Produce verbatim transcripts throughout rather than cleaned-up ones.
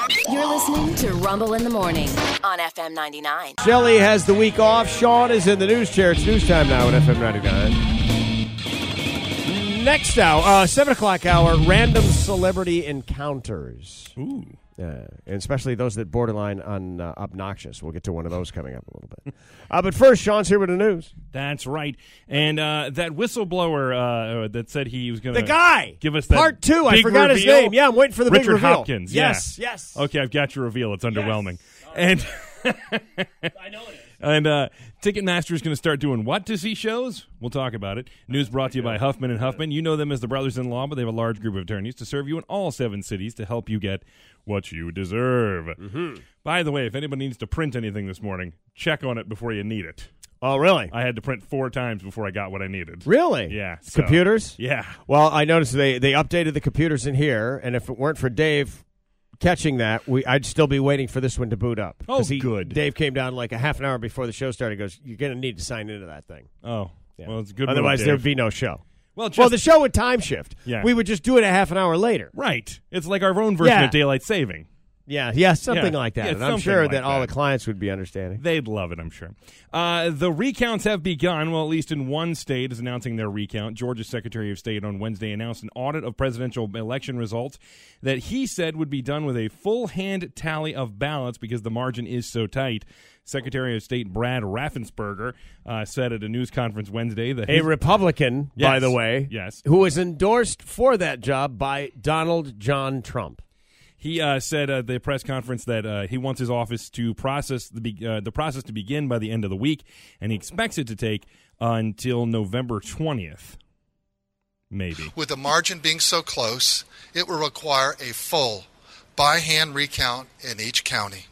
You're listening to Rumble in the Morning on F M ninety-nine. Shelley has the week off. Sean is in the news chair. It's news time now at F M ninety-nine. Next hour, uh, seven o'clock hour, random celebrity encounters. Ooh. Uh, and especially those that borderline on uh, obnoxious. We'll get to one of those coming up a little bit. Uh, but first, Sean's here with the news. That's right. And uh, that whistleblower uh, that said he was going to The guy! give us that Part two. I big forgot his reveal. name. Yeah, I'm waiting for the Richard big reveal. Hopkins. Yes, yeah. yes. Okay, I've got your reveal. It's underwhelming. And I know it is. And uh, Ticketmaster is going to start doing what to see shows? We'll talk about it. News brought to you by Huffman and Huffman. You know them as the brothers-in-law, but they have a large group of attorneys to serve you in all seven cities to help you get what you deserve. Mm-hmm. By the way, if anybody needs to print anything this morning, check on it before you need it. Oh, really? I had to print four times before I got what I needed. Really? Yeah. So, Computers? Yeah. Well, I noticed they, they updated the computers in here, and if it weren't for Dave catching that, we I'd still be waiting for this one to boot up. Oh, he, good. Dave came down like a half an hour before the show started. He goes, you're going to need to sign into that thing. Oh. Yeah. Well, it's a good. Otherwise, move, there Dave. would be no show. Well, just, well, the show would time shift. Yeah. We would just do it a half an hour later. Right. It's like our own version Yeah. of daylight saving. Yeah, yeah, something Yeah. like that. Yeah, and I'm something sure like that all that. the clients would be understanding. They'd love it, I'm sure. Uh, the recounts have begun. Well, at least in one state is announcing their recount. Georgia's Secretary of State on Wednesday announced an audit of presidential election results that he said would be done with a full hand tally of ballots because the margin is so tight. Secretary of State Brad Raffensperger uh, said at a news conference Wednesday that A his- Republican, Yes. by the way, Yes. who was endorsed for that job by Donald John Trump. He uh, said at the press conference that uh, he wants his office to process the be- uh, the process to begin by the end of the week, and he expects it to take uh, until November twentieth, maybe. With the margin being so close, it will require a full by-hand recount in each county.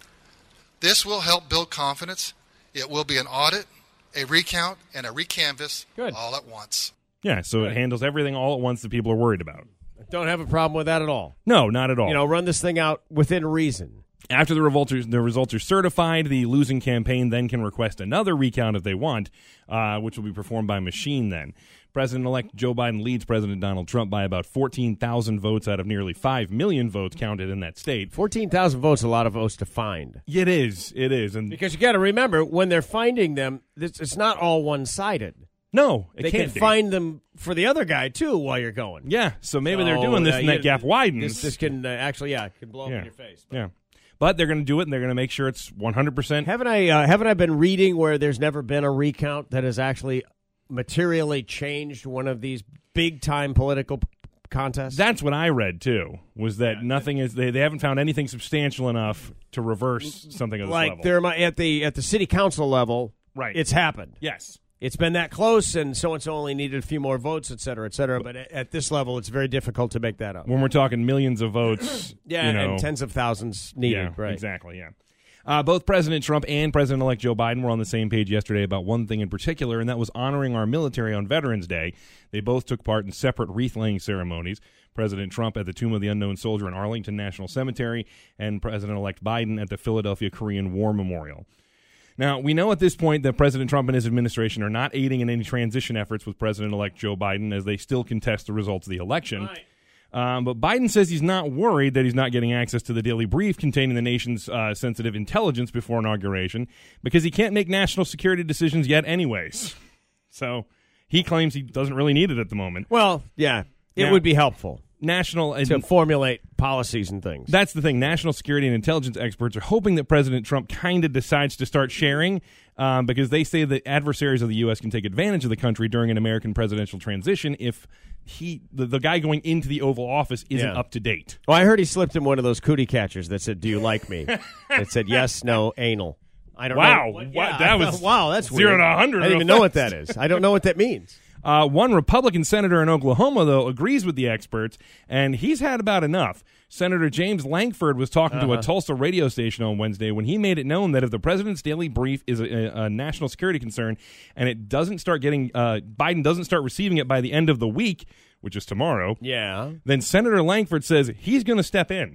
This will help build confidence. It will be an audit, a recount, and a recanvass Good. all at once. Yeah, so it handles everything all at once that people are worried about. Don't have a problem with that at all. No, not at all. You know, run this thing out within reason. After the results are, the results are certified, the losing campaign then can request another recount if they want, uh, which will be performed by machine then. President-elect Joe Biden leads President Donald Trump by about fourteen thousand votes out of nearly five million votes counted in that state. fourteen thousand votes, a lot of votes to find. It is. It is. And Because you got to remember, when they're finding them, this, it's not all one-sided. no, it They can't can be. find them for the other guy, too, while you're going. Yeah, so maybe they're So, doing this uh, and you- that gap widens. This, this can uh, actually, yeah, can blow up yeah. in your face. Yeah. But they're going to do it, and they're going to make sure it's one hundred percent. Haven't I uh, haven't I been reading where there's never been a recount that has actually materially changed one of these big time political p- contests? That's what I read, too, was that nothing is, they, they haven't found anything substantial enough to reverse something of this like level. there mi- at the at the city council level, Right. It's happened. Yes. It's been that close, and so and so only needed a few more votes, et cetera, et cetera. But at, at this level, it's very difficult to make that up. When we're talking millions of votes, Yeah, you know, and tens of thousands needed. yeah, right? exactly, yeah. Uh, both President Trump and President-elect Joe Biden were on the same page yesterday about one thing in particular, and that was honoring our military on Veterans Day. They both took part in separate wreath-laying ceremonies. President Trump at the Tomb of the Unknown Soldier in Arlington National Cemetery, and President-elect Biden at the Philadelphia Korean War Memorial. Now, we know at this point that President Trump and his administration are not aiding in any transition efforts with President-elect Joe Biden as they still contest the results of the election. Right. Um, but Biden says he's not worried that he's not getting access to the daily brief containing the nation's uh, sensitive intelligence before inauguration because he can't make national security decisions yet anyways. So he claims he doesn't really need it at the moment. Well, yeah, it Now- would be helpful National and to formulate policies and things. That's the thing. National security and intelligence experts are hoping that President Trump kind of decides to start sharing um, because they say that adversaries of the U S can take advantage of the country during an American presidential transition if he, the, the guy going into the Oval Office isn't Yeah. up to date. Well, I heard he slipped in one of those cootie catchers that said, "Do you like me?" It said yes, no, anal. I don't Wow. know. What- Yeah, that I was thought, wow, that's zero weird. to a hundred I don't real even know what fast. that is. I don't know what that means. Uh, one Republican senator in Oklahoma, though, agrees with the experts, and he's had about enough. Senator James Lankford was talking Uh-huh. to a Tulsa radio station on Wednesday when he made it known that if the president's daily brief is a, a national security concern and it doesn't start getting, uh, Biden doesn't start receiving it by the end of the week, which is tomorrow, Yeah. then Senator Lankford says he's going to step in.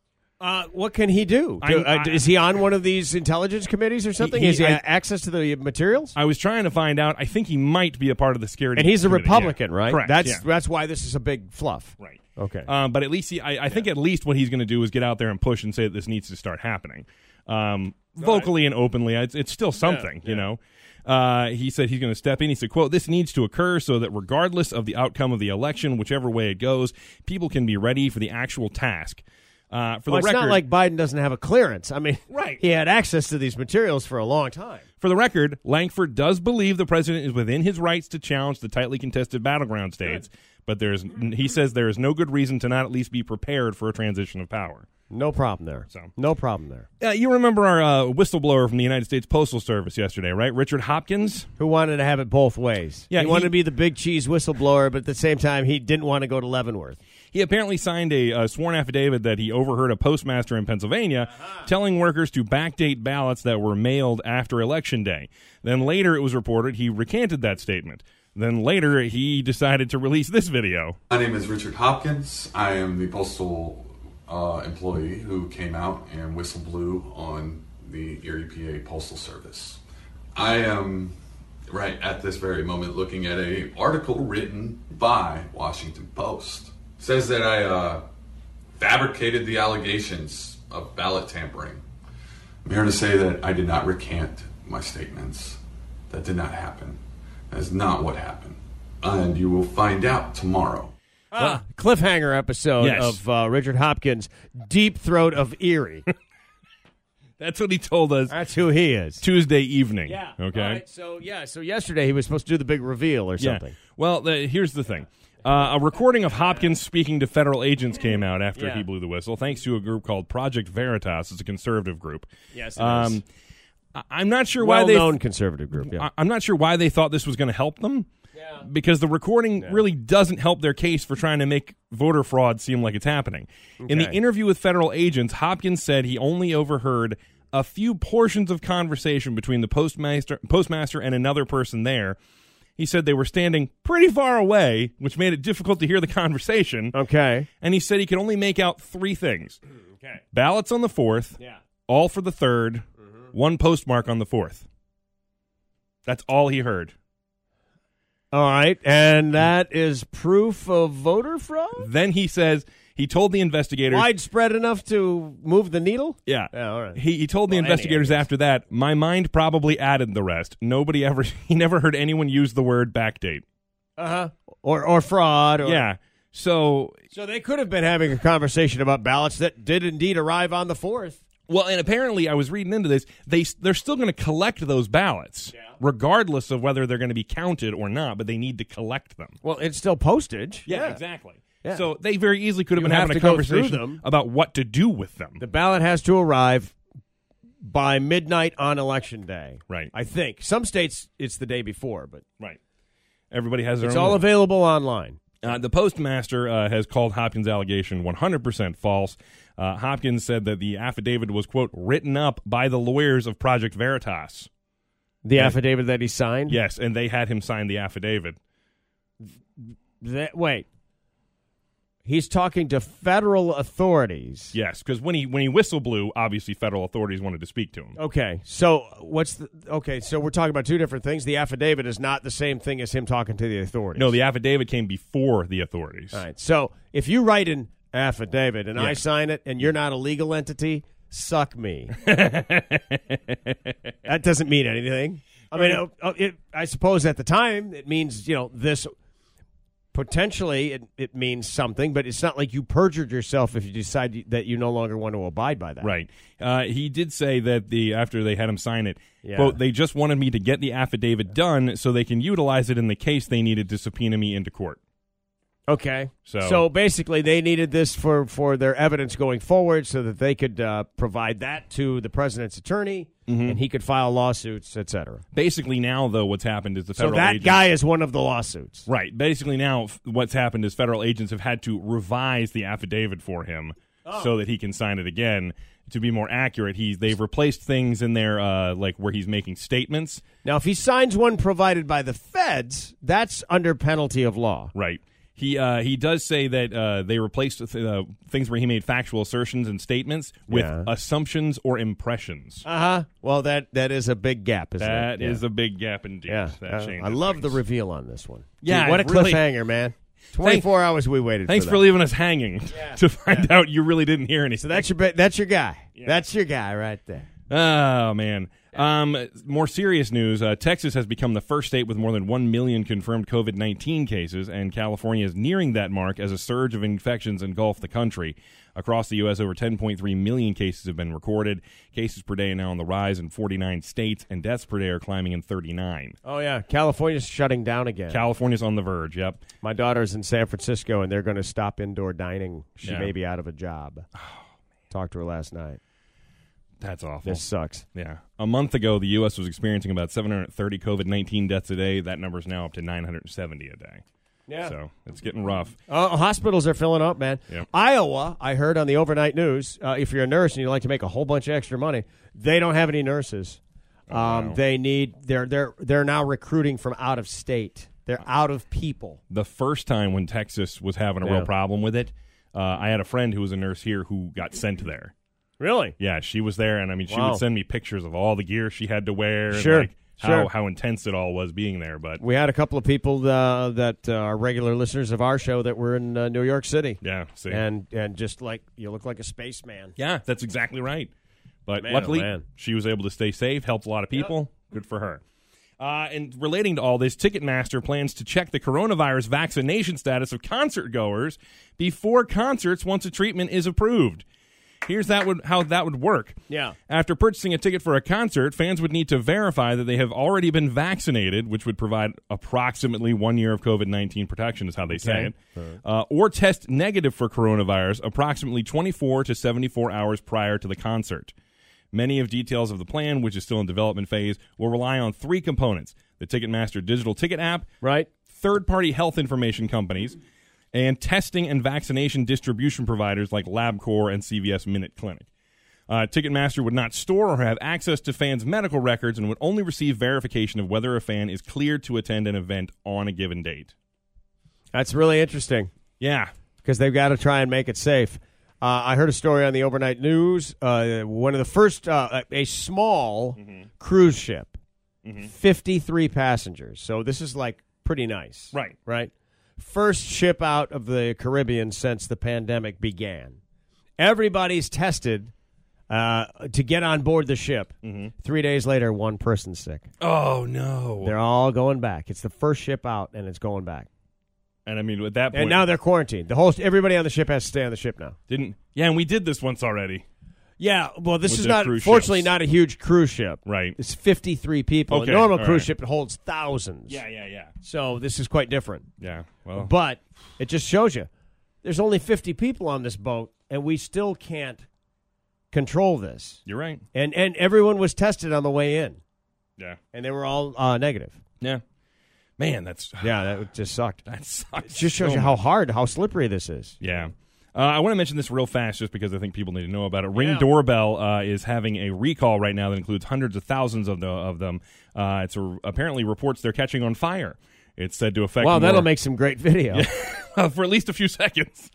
Uh, what can he do? I- Do- uh, I- is he on one of these intelligence committees or something? he- Has he I- had access to the materials? I was trying to find out. I think he might be a part of the security And he's a committee. Republican, Yeah. right? Correct. That's yeah. that's why this is a big fluff. Right. Okay. Um, but at least he, I, I think at least what he's going to do is get out there and push and say that this needs to start happening, um, vocally and openly. It's, it's still something, Yeah, you yeah. know. Uh, he said he's going to step in. He said, quote, "This needs to occur so that regardless of the outcome of the election, whichever way it goes, people can be ready for the actual task." Uh, for Well, the it's record, not like Biden doesn't have a clearance. I mean, Right. he had access to these materials for a long time. For the record, Langford does believe the president is within his rights to challenge the tightly contested battleground states, but there's he says there is no good reason to not at least be prepared for a transition of power. No problem there. So. No problem there. Uh, you remember our uh, whistleblower from the United States Postal Service yesterday, right? Richard Hopkins? Who wanted to have it both ways? Yeah, he wanted he- to be the big cheese whistleblower, but at the same time, he didn't want to go to Leavenworth. He apparently signed a, a sworn affidavit that he overheard a postmaster in Pennsylvania telling workers to backdate ballots that were mailed after Election Day. Then later it was reported he recanted that statement. Then later he decided to release this video. My name is Richard Hopkins. I am the postal uh, employee who came out and whistle blew on the Erie, P A Postal Service. I am right at this very moment looking at a article written by Washington Post. It says that I uh, fabricated the allegations of ballot tampering. I'm here to say that I did not recant my statements. That did not happen. That is not what happened. And you will find out tomorrow. Ah, cliffhanger episode Yes. of uh, Richard Hopkins' Deep Throat of Erie. That's what he told us That's who he is. Tuesday evening. All Okay. right, so, yeah, so yesterday he was supposed to do the big reveal or something. Yeah. Well, the, here's the thing. Uh, a recording of Hopkins speaking to federal agents came out after Yeah. he blew the whistle, thanks to a group called Project Veritas. It's a conservative group. Yes, it um, is. I- I'm not sure why they. Well-known conservative group, yeah. I- I'm not sure why they thought this was going to help them. Yeah. Because the recording really doesn't help their case for trying to make voter fraud seem like it's happening. In the Okay. interview with federal agents, Hopkins said he only overheard a few portions of conversation between the postmaster, postmaster and another person there. He said they were standing pretty far away, which made it difficult to hear the conversation. Okay. And he said he could only make out three things. Okay. Ballots on the fourth, Yeah. all for the third, one postmark on the fourth. That's all he heard. All right, and that is proof of voter fraud? Then he says he told the investigators. Widespread enough to move the needle? Yeah. Yeah, all right. He, he told the Well, investigators any, I guess. after that, my mind probably added the rest. Nobody ever, he never heard anyone use the word backdate. Uh-huh. Or or fraud. Or, Yeah. So, So they could have been having a conversation about ballots that did indeed arrive on the fourth. well, and apparently I was reading into this, they, they're still going to collect those ballots, Yeah. regardless of whether they're going to be counted or not, but they need to collect them. Well, it's still postage. Yeah, exactly. Yeah. So they very easily could have You been have having a to go through conversation them. about what to do with them. The ballot has to arrive by midnight on Election Day. Right. I think. Some states, it's the day before, but Right. Everybody has their it's own. all rule. available online. Uh, the postmaster uh, has called Hopkins' allegation one hundred percent false. Uh, Hopkins said that the affidavit was, quote, written up by the lawyers of Project Veritas. The Yeah. affidavit that he signed? Yes, and they had him sign the affidavit. That, wait. He's talking to federal authorities. Yes, because when he when he whistle blew, obviously federal authorities wanted to speak to him. Okay, so what's the okay? So we're talking about two different things. The affidavit is not the same thing as him talking to the authorities. No, the affidavit came before the authorities. All right. So if you write an affidavit and I Yeah. sign it, and you're not a legal entity, suck me. That doesn't mean anything. I mean, uh, uh, it, I suppose at the time it means you know this. Potentially, it, it means something, but it's not like you perjured yourself if you decide that you no longer want to abide by that. Right. Uh, he did say that the after they had him sign it, Yeah. quote, they just wanted me to get the affidavit done so they can utilize it in the case they needed to subpoena me into court. Okay. So- so basically, they needed this for, for their evidence going forward so that they could uh, provide that to the president's attorney and he could file lawsuits, et cetera. Basically, now though, what's happened is the So federal that agents, guy is one of the lawsuits. right. Basically, now f- what's happened is federal agents have had to revise the affidavit for him so that he can sign it again. To be more accurate, he's they've replaced things in there, uh, like where he's making statements. Now, if he signs one provided by the feds, that's under penalty of law. Right. He uh, he does say that uh, they replaced uh, things where he made factual assertions and statements with Yeah. assumptions or impressions. Uh huh. Well, that that is a big gap, isn't That it? is a big gap indeed. Yeah. That Uh, changes I love the things. reveal on this one. Yeah, Gee, what a it really- cliffhanger, man. twenty-four Thank, hours we waited Thanks for, for leaving us hanging yeah. to find yeah. out you really didn't hear anything. So that's your that's your guy. Yeah. That's your guy right there. Oh, man. Um, more serious news. Uh, Texas has become the first state with more than one million confirmed COVID nineteen cases, and California is nearing that mark as a surge of infections engulf the country. Across the U S, over ten point three million cases have been recorded. Cases per day are now on the rise in forty-nine states, and deaths per day are climbing in thirty-nine. Oh, yeah. California's shutting down again. California's on the verge, yep. My daughter's in San Francisco, and they're going to stop indoor dining. She Yeah. may be out of a job. Oh, talked to her last night. That's awful. This sucks. Yeah. A month ago, the U S was experiencing about seven hundred thirty COVID nineteen deaths a day. That number's now up to nine hundred seventy a day. Yeah. So it's getting rough. Uh, hospitals are filling up, man. Yep. Iowa, I heard on the overnight news, uh, if you're a nurse and you like to make a whole bunch of extra money, they don't have any nurses. Oh, um, wow. They need they're they're they're now recruiting from out of state. They're out of people. The first time when Texas was having a Yeah. real problem with it, uh, I had a friend who was a nurse here who got sent there. Really? Yeah, she was there, and I mean, she Wow. would send me pictures of all the gear she had to wear, Sure, and like how sure. how intense it all was being there. But We had a couple of people uh, that uh, are regular listeners of our show that were in uh, New York City. yeah, see, And and just like, you look like a spaceman. yeah, that's exactly right. But Man, luckily, oh, man. she was able to stay safe, helped a lot of people. Good for her. Uh, and relating to all this, Ticketmaster plans to check the coronavirus vaccination status of concert goers before concerts once a treatment is approved. Here's that would how that would work. Yeah. After purchasing a ticket for a concert, fans would need to verify that they have already been vaccinated, which would provide approximately one year of COVID nineteen protection, is how they say Okay. it, uh, or test negative for coronavirus approximately twenty-four to seventy-four hours prior to the concert. Many of details of the plan, which is still in development phase, will rely on three components: the Ticketmaster digital ticket app, Right? third-party health information companies, and testing and vaccination distribution providers like LabCorp and C V S Minute Clinic. Uh, Ticketmaster would not store or have access to fans' medical records and would only receive verification of whether a fan is cleared to attend an event on a given date. That's really interesting Yeah. because they've got to try and make it safe. Uh, I heard a story on the overnight news. Uh, one of the first, uh, a small Mm-hmm. cruise ship, fifty-three passengers. So this is like pretty nice. Right. Right? First ship out of the Caribbean since the pandemic began. Everybody's tested uh, to get on board the ship. Mm-hmm. Three days later, one person's sick. Oh, no. They're all going back. It's the first ship out, and it's going back. And I mean, at that point, And now they're quarantined. The whole everybody on the ship has to stay on the ship now. didn't. Yeah, and we did this once already. Yeah, well, this With is the not, cruise fortunately, ships. not a huge cruise ship. Right. It's fifty-three people. Okay, A normal all cruise right. ship it holds thousands. Yeah, yeah, yeah. So this is quite different. Yeah. Well, But it just shows you there's only fifty people on this boat, and we still can't control this. you're right. And and everyone was tested on the way in, Yeah. and they were all uh, negative. Yeah. Man, that's Yeah, that just sucked. that sucks. It just shows so you how hard, how slippery this is. Yeah. Uh, I want to mention this real fast just because I think people need to know about it. Ring Yeah. Doorbell uh, is having a recall right now that includes hundreds of thousands of, the, of them. Uh, it's a, apparently reports they're catching on fire. It's said to affect Wow, more, that'll make some great video. for at least a few seconds.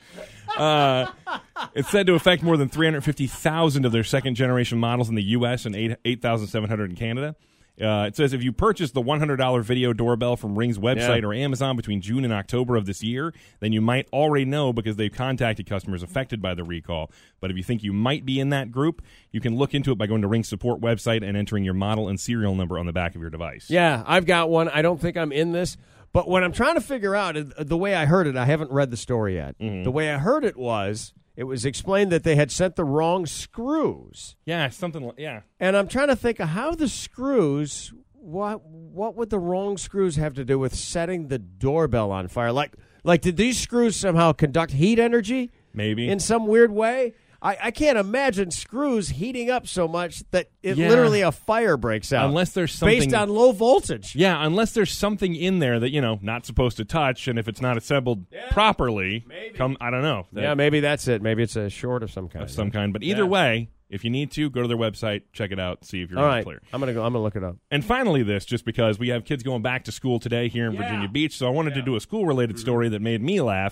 Uh, it's said to affect more than three hundred fifty thousand of their second-generation models in the U S and eight thousand seven hundred in Canada. Uh, it says if you purchase the one hundred dollars video doorbell from Ring's website Yeah. or Amazon between June and October of this year, then you might already know because they've contacted customers affected by the recall. But if you think you might be in that group, you can look into it by going to Ring's support website and entering your model and serial number on the back of your device. Yeah, I've got one. I don't think I'm in this. But what I'm trying to figure out, uh, the way I heard it, I haven't read the story yet. Mm-hmm. The way I heard it was, it was explained that they had sent the wrong screws. Yeah, something like, yeah. And I'm trying to think of how the screws, what what would the wrong screws have to do with setting the doorbell on fire? Like, like did these screws somehow conduct heat energy Maybe. in some weird way? I, I can't imagine screws heating up so much that it Yeah. literally a fire breaks out. Unless there's something based on low voltage. Yeah, unless there's something in there that, you know, not supposed to touch, and if it's not assembled properly, come I don't know. that- Yeah, maybe that's it. Maybe it's a short of some kind. of some kind. But either Yeah. way, if you need to, go to their website, check it out, see if you're All in right, clear. I'm gonna go. I'm gonna look it up. And finally, this, just because we have kids going back to school today here in Yeah. Virginia Beach, so I wanted to do a school-related story that made me laugh.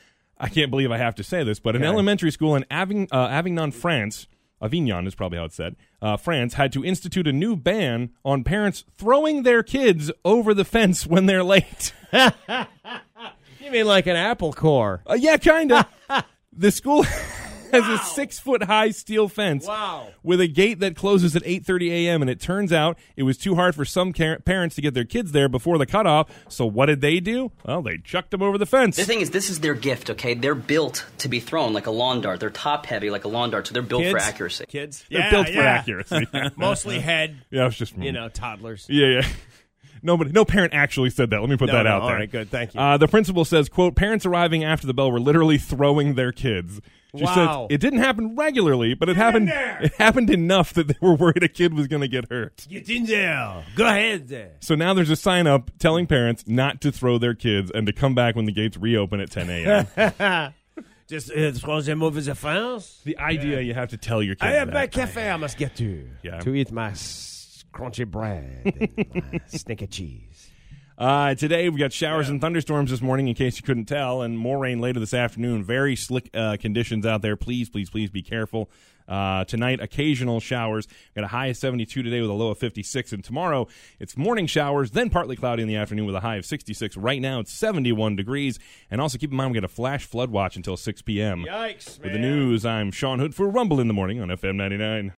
I can't believe I have to say this, but an Okay. elementary school in Avign- uh, Avignon, France, Avignon is probably how it's said, uh, France, had to institute a new ban on parents throwing their kids over the fence when they're late. You You mean like an apple core? Uh, yeah, kind of. The school has a six-foot-high steel fence Wow. with a gate that closes at eight thirty a.m., and it turns out it was too hard for some car- parents to get their kids there before the cutoff, so what did they do? Well, they chucked them over the fence. The thing is, this is their gift, okay? They're built to be thrown like a lawn dart. They're top-heavy like a lawn dart, so they're built Kids? for accuracy. Kids? They're Yeah, built for yeah. accuracy. Mostly head, Yeah, it's just you know, toddlers. Yeah, yeah. Nobody, no parent actually said that. Let me put No, that no, out all there. right, good, thank you. Uh, the principal says, quote, parents arriving after the bell were literally throwing their kids. She Wow. says it didn't happen regularly, but it happened. It happened enough that they were worried a kid was going to get hurt. Get in there. Go ahead. So now there's a sign up telling parents not to throw their kids and to come back when the gates reopen at ten a.m. Just uh, troisième mauvaise offense. The idea you have to tell your kids I have that. my cafe I must get to. Yeah. To eat my s- crunchy bread and my snicker cheese. Uh, today, we got showers and thunderstorms this morning, in case you couldn't tell, and more rain later this afternoon. Very slick uh, conditions out there. Please, please, please be careful. Uh, tonight, occasional showers. Got a high of seventy-two today with a low of fifty-six. And tomorrow, it's morning showers, then partly cloudy in the afternoon with a high of sixty-six. Right now, it's seventy-one degrees. And also keep in mind, we got a flash flood watch until six p.m. Yikes, With the man. news, I'm Sean Hood for Rumble in the Morning on F M ninety-nine.